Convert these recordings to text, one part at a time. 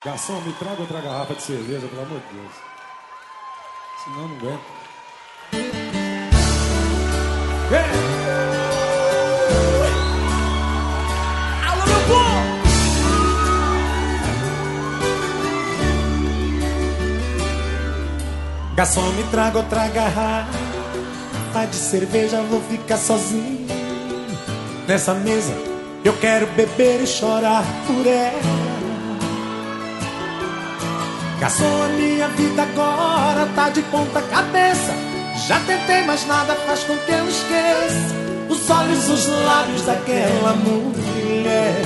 Garçom, me traga outra garrafa de cerveja, pelo amor de Deus. Senão não aguento. Alô, meu povo! Garçom, me traga outra garrafa de cerveja, vou ficar sozinho nessa mesa. Eu quero beber e chorar por ela. Garçom, a minha vida agora tá de ponta cabeça. Já tentei, mas nada faz com que eu esqueça os olhos, os lábios daquela mulher.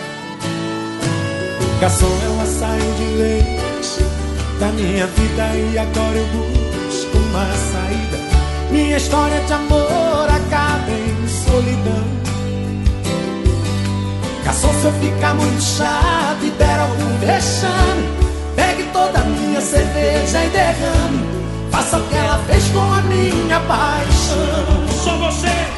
Garçom, ela saiu de vez da minha vida e agora eu busco uma saída. Minha história de amor acaba em solidão. Garçom, se eu ficar muito chato e der algum vexame, pegue toda a minha cerveja e derrame. Faça o que ela fez com a minha paixão. Só vocês!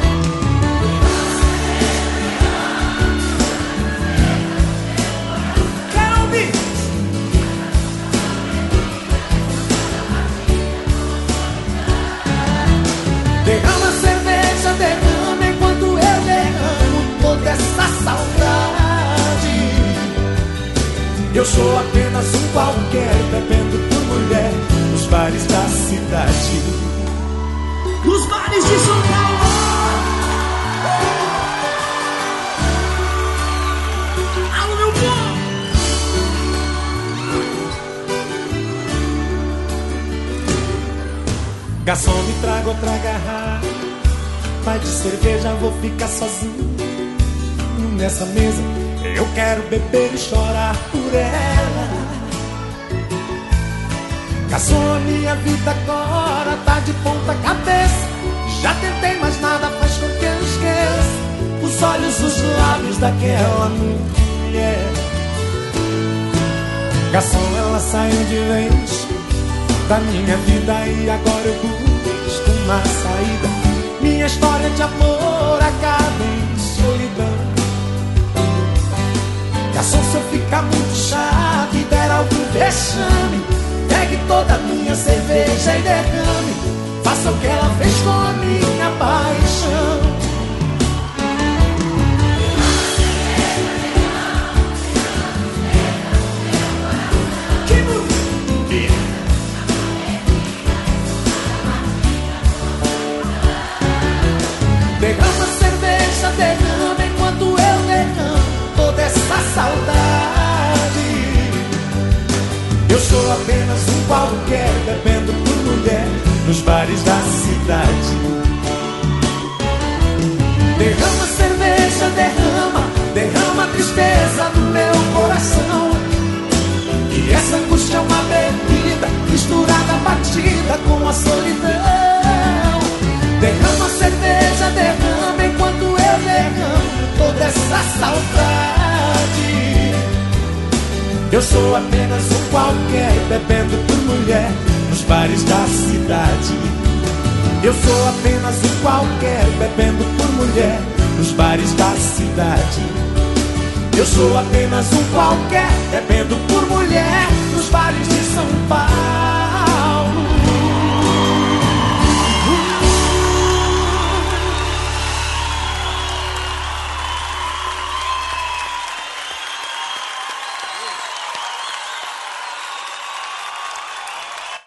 Quero ouvir! Derrama a cerveja, derrama enquanto eu derramo toda essa saudade. Eu sou apenas um qualquer, bebendo por mulher nos bares da cidade. Nos bares de São Paulo! Alô, meu povo! Garçom, me traga outra garrafa de cerveja, vou ficar sozinho nessa mesa. Eu quero beber e chorar por ela. Garçom, a minha vida agora tá de ponta cabeça. Já tentei, mas nada faz com que eu esqueça os olhos, os lábios daquela mulher. Garçom, ela saiu de vez da minha vida e agora eu busco uma saída. Minha história de amor acaba em solidão. Garçom, se eu ficar muito chato e der algum vexame, pegue toda a minha cerveja e derrame. Faça o que ela fez com a minha paixão. Derrama a cerveja, derrama enquanto eu derramo toda essa saudade. Eu sou apenas um qualquer, bebendo por mulher nos bares da cidade. Derrama a cerveja, derrama, derrama a tristeza do meu coração. E essa angústia é uma bebida misturada, batida com a solidão. Derrama a cerveja, derrama enquanto eu derramo toda essa saudade. Eu sou apenas um qualquer, bebendo por mulher nos bares da cidade. Eu sou apenas um qualquer, bebendo por mulher nos bares da cidade. Eu sou apenas um qualquer, bebendo